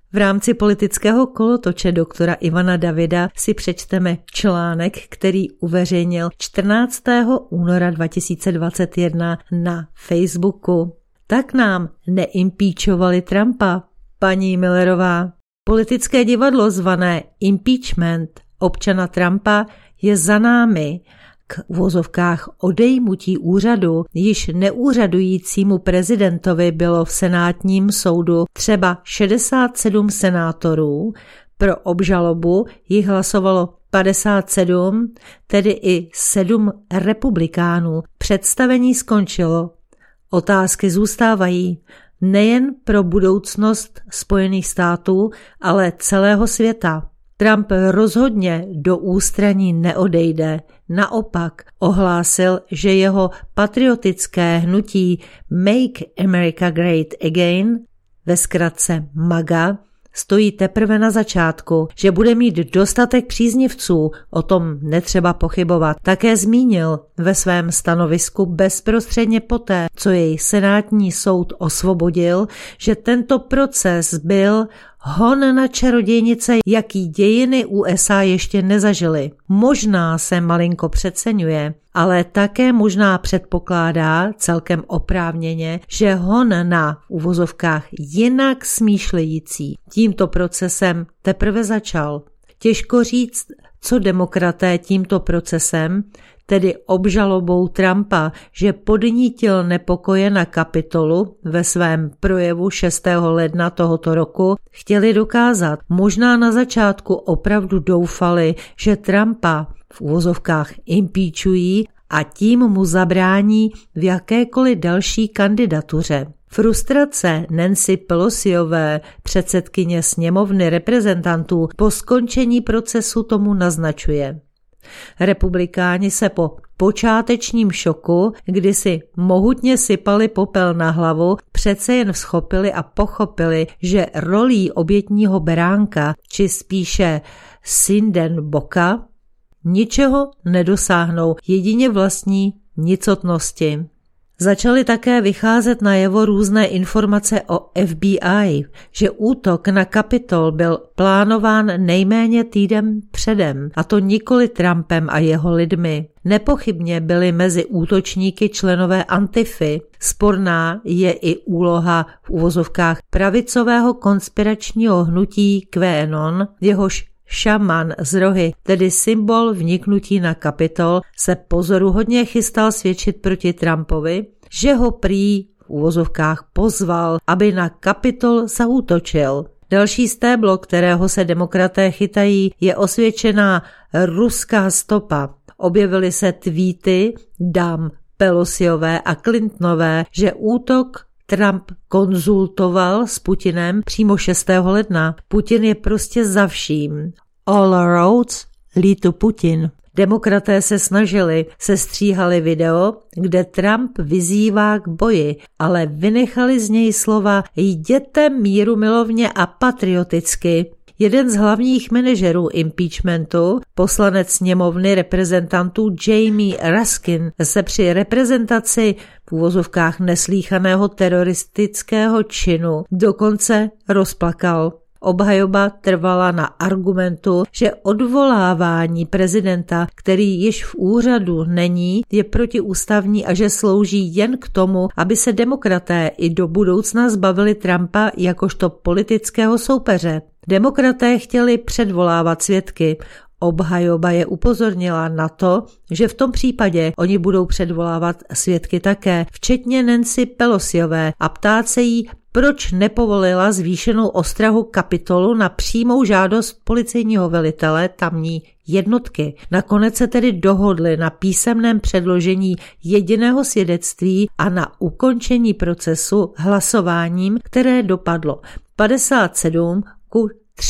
V rámci politického kolotoče doktora Ivana Davida si přečteme článek, který uveřejnil 14. února 2021 na Facebooku. Tak nám neimpeachovali Trumpa, paní Millerová. Politické divadlo zvané impeachment občana Trumpa je za námi. K uvozovkách odejmutí úřadu již neúřadujícímu prezidentovi bylo v senátním soudu třeba 67 senátorů, pro obžalobu jich hlasovalo 57, tedy i 7 republikánů. Představení skončilo. Otázky zůstávají nejen pro budoucnost Spojených států, ale celého světa. Trump rozhodně do ústraní neodejde. Naopak ohlásil, že jeho patriotické hnutí Make America Great Again, ve zkratce MAGA, stojí teprve na začátku, že bude mít dostatek příznivců, o tom netřeba pochybovat. Také zmínil ve svém stanovisku bezprostředně poté, co jej senátní soud osvobodil, že tento proces byl hon na čarodějnice, jaký dějiny USA ještě nezažily. Možná se malinko přeceňuje, ale také možná předpokládá celkem oprávněně, že hon na v uvozovkách jinak smýšlející tímto procesem teprve začal. Těžko říct, co demokraté tímto procesem, tedy obžalobou Trumpa, že podnítil nepokoje na Kapitolu ve svém projevu 6. ledna tohoto roku, chtěli dokázat. Možná na začátku opravdu doufali, že Trumpa v uvozovkách impeachují a tím mu zabrání v jakékoliv další kandidatuře. Frustrace Nancy Pelosiové, předsedkyně sněmovny reprezentantů, po skončení procesu tomu naznačuje. Republikáni se po počátečním šoku, kdy si mohutně sypali popel na hlavu, přece jen vzchopili a pochopili, že rolí obětního beránka, či spíše Sündenbocka, ničeho nedosáhnou, jedině vlastní nicotnosti. Začaly také vycházet najevo různé informace o FBI, že útok na Kapitol byl plánován nejméně týden předem, a to nikoli Trumpem a jeho lidmi. Nepochybně byli mezi útočníky členové Antify. Sporná je i úloha v uvozovkách pravicového konspiračního hnutí QAnon, jehož šaman z rohy, tedy symbol vniknutí na Kapitol, se pozoruhodně chystal svědčit proti Trumpovi, že ho prý v uvozovkách pozval, aby na Kapitol zaútočil. Další stéblo, kterého se demokraté chytají, je osvědčená ruská stopa. Objevily se tweety dám Pelosiové a Clintonové, že útok Trump konzultoval s Putinem přímo 6. ledna. Putin je prostě za vším. All roads lead to Putin. Demokraté se snažili, sestříhali video, kde Trump vyzývá k boji, ale vynechali z něj slova jděte mírumilovně a patrioticky. Jeden z hlavních manažerů impeachmentu, poslanec sněmovny reprezentantů Jamie Raskin, se při reprezentaci v uvozovkách neslýchaného teroristického činu dokonce rozplakal. Obhajoba trvala na argumentu, že odvolávání prezidenta, který již v úřadu není, je protiústavní a že slouží jen k tomu, aby se demokraté i do budoucna zbavili Trumpa jakožto politického soupeře. Demokraté chtěli předvolávat svědky. Obhajoba je upozornila na to, že v tom případě oni budou předvolávat svědky také, včetně Nancy Pelosiové, a ptát se jí, proč nepovolila zvýšenou ostrahu Kapitolu na přímou žádost policejního velitele tamní jednotky. Nakonec se tedy dohodli na písemném předložení jediného svědectví a na ukončení procesu hlasováním, které dopadlo 57 ku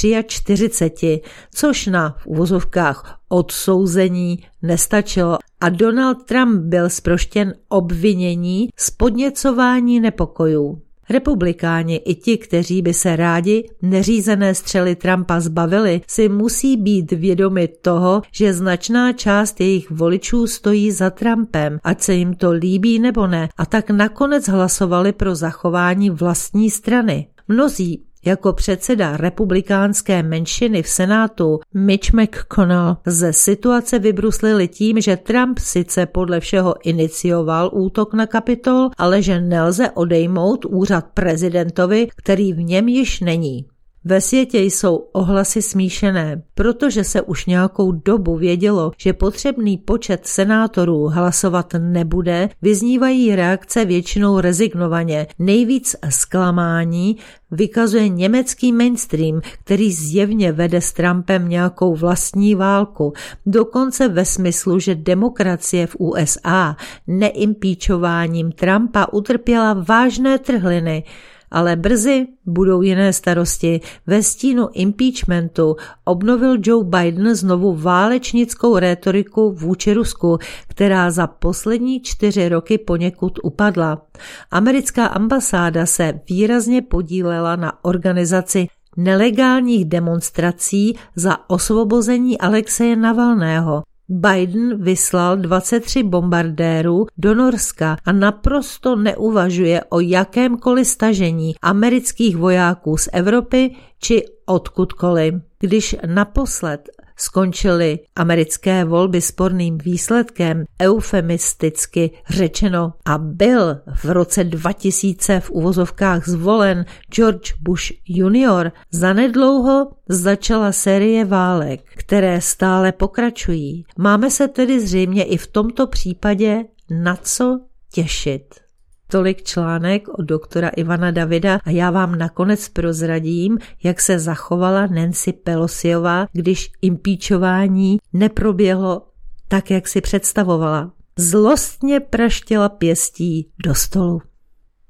43, což na v uvozovkách odsouzení nestačilo a Donald Trump byl zproštěn obvinění z podněcování nepokojů. Republikáni i ti, kteří by se rádi neřízené střely Trumpa zbavili, si musí být vědomi toho, že značná část jejich voličů stojí za Trumpem, ať se jim to líbí nebo ne, a tak nakonec hlasovali pro zachování vlastní strany. Mnozí Jako předseda republikánské menšiny v Senátu Mitch McConnell ze situace vybruslili tím, že Trump sice podle všeho inicioval útok na Kapitol, ale že nelze odejmout úřad prezidentovi, který v něm již není. Ve světě jsou ohlasy smíšené, protože se už nějakou dobu vědělo, že potřebný počet senátorů hlasovat nebude, vyznívají reakce většinou rezignovaně. Nejvíc zklamání vykazuje německý mainstream, který zjevně vede s Trumpem nějakou vlastní válku, dokonce ve smyslu, že demokracie v USA neimpeachováním Trumpa utrpěla vážné trhliny, ale brzy budou jiné starosti. Ve stínu impeachmentu obnovil Joe Biden znovu válečnickou rétoriku vůči Rusku, která za poslední 4 roky poněkud upadla. Americká ambasáda se výrazně podílela na organizaci nelegálních demonstrací za osvobození Alexeje Navalného. Biden vyslal 23 bombardérů do Norska a naprosto neuvažuje o jakémkoliv stažení amerických vojáků z Evropy či odkudkoliv. Když naposled skončily americké volby sporným výsledkem, eufemisticky řečeno, a byl v roce 2000 v uvozovkách zvolen George Bush Jr., zanedlouho začala série válek, které stále pokračují. Máme se tedy zřejmě i v tomto případě na co těšit. Tolik článek od doktora Ivana Davida a já vám nakonec prozradím, jak se zachovala Nancy Pelosiová, když impeachování neproběhlo tak, jak si představovala. Zlostně praštěla pěstí do stolu.